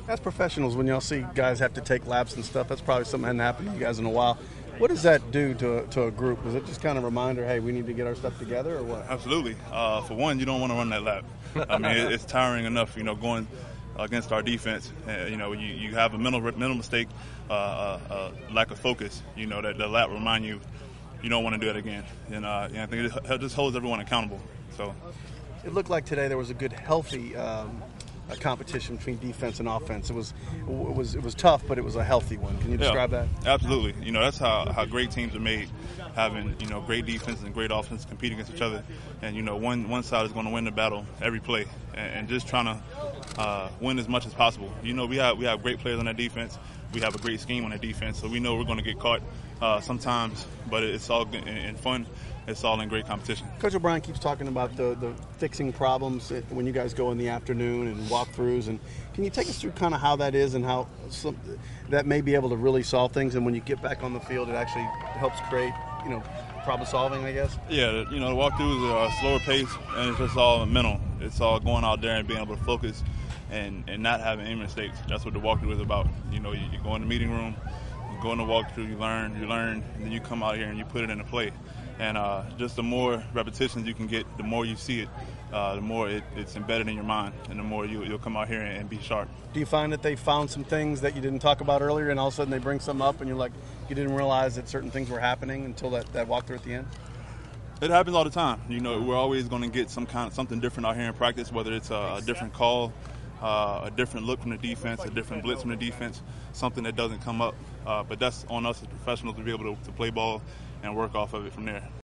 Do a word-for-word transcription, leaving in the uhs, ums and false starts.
As professionals, when y'all see guys have to take laps and stuff, that's probably something that hadn't happened to you guys in a while. What does that do to a, to a group? Is it just kind of a reminder, hey, we need to get our stuff together, or what? Absolutely. Uh, for one, you don't want to run that lap. I mean, it, it's tiring enough, you know, going against our defense. Uh, you know, you, you have a mental mental mistake, uh, uh, uh, lack of focus. You know, that the lap remind you you don't want to do that again. And, uh, and I think it just holds everyone accountable. So, it looked like today there was a good, healthy um, a competition between defense and offense. It was it was it was tough, but it was a healthy one. Can you describe yeah, that? Absolutely. You know, that's how, how great teams are made, having, you know, great defense and great offense compete against each other. And, you know, one one side is going to win the battle every play, and, and just trying to uh, win as much as possible. You know, we have we have great players on that defense. We have a great scheme on that defense, so we know we're going to get caught uh, sometimes, but it's all in, in fun. It's all in great competition. Coach O'Brien keeps talking about the, the fixing problems when you guys go in the afternoon and walkthroughs. And can you take us through kind of how that is and how some, that may be able to really solve things? And when you get back on the field, it actually helps create, you know, problem solving, I guess? Yeah, you know, the walkthroughs are a slower pace, and it's just all mental. It's all going out there and being able to focus and, and not having any mistakes. That's what the walkthrough is about. You know, you, you go in the meeting room, you go in the walkthrough, you learn, you learn, and then you come out here and you put it into play. And uh, just the more repetitions you can get, the more you see it, uh, the more it, it's embedded in your mind, and the more you, you'll come out here and, and be sharp. Do you find that they found some things that you didn't talk about earlier, and all of a sudden they bring some up, and you're like, you didn't realize that certain things were happening until that, that walkthrough at the end? It happens all the time. You know, we're always going to get some kind of something different out here in practice, whether it's a, a different call, uh, a different look from the defense, a different blitz from the defense, something that doesn't come up. Uh, but that's on us as professionals to be able to, to play ball and work off of it from there.